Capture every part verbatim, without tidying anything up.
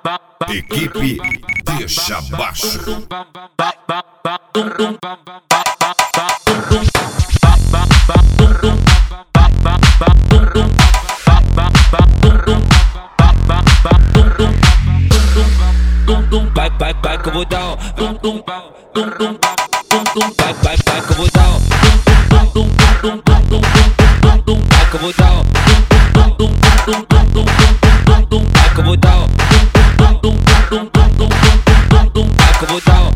Equipe Deixa Baixo. Vai, vai, vai que eu vou dar. Vai, vai, vai que eu vou dar. Vai que eu vou dar. Vai que eu vou dar. Vai que eu vou dar.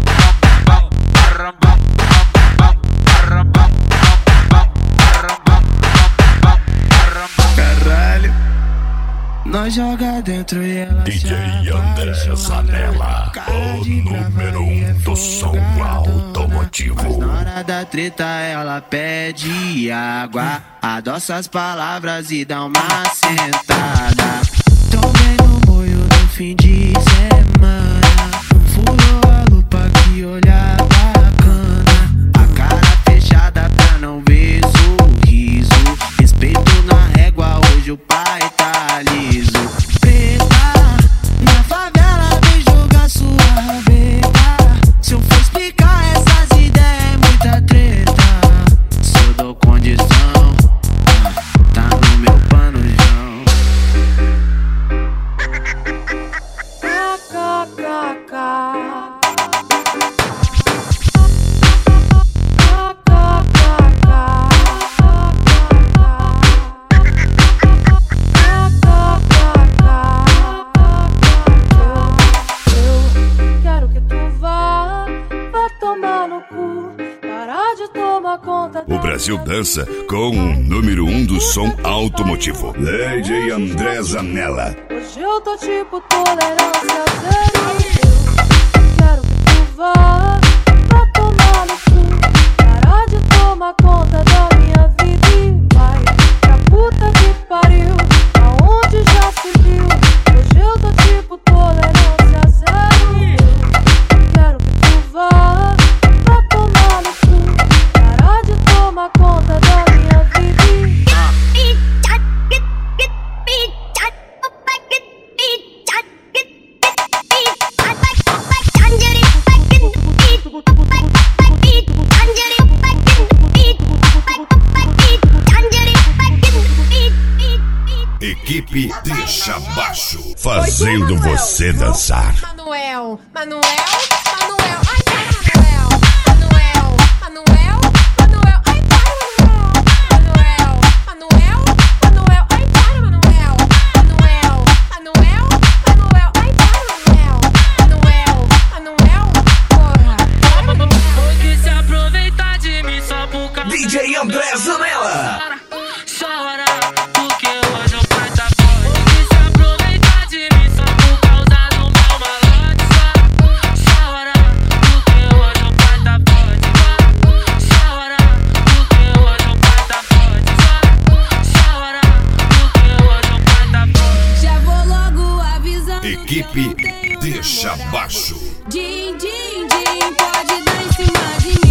Caralho, nós joga dentro e ela D J André Zanella, o número um do som automotivo. Na hora da treta ela pede água, adoça as palavras e dá uma sentada. Tomei no moio no fim de semana, furou a lupa que olhar bacana, a cara fechada pra não ver sorriso, respeito na régua, hoje o pai tá liso. Preta, na favela vem jogar sua rabeta, se eu for explicar essas ideias é muita treta. Se eu dou condição, tá no meu panojão. O Brasil dança com o número um do som automotivo, D J André Zanella. Hoje eu tô tipo tolerância zero. Eu quero que tu vá, vá tomar no cu. Parar de tomar conta da minha vida e vai pra puta que pariu, aonde já se viu. Hoje eu tô tipo tolerância zero. Eu quero que tu vá, vá tomar no cu. Parar de tomar conta da minha vida e Equipe Deixa Baixo, fazendo você dançar. Manuel, Manuel, Manuel, ai para Manuel, Manuel, Manuel, Manuel, ai para Manuel, Manuel, Manuel, ai para Manuel, Manuel, Manuel, Manuel, ai para Manuel, Manuel, Manuel, porra, pode se aproveitar de mim só por causa D J André Zanella. Chora, porque hoje o pai tá forte. Pode se aproveitar de mim só por causa do meu malote. Chora, porque hoje o pai tá forte. Chora, porque hoje o pai tá forte. Chora, porque hoje o pai tá forte. já vou logo avisando. Equipe Deixa Baixo. Din, din, din, pode dar em cima de mim.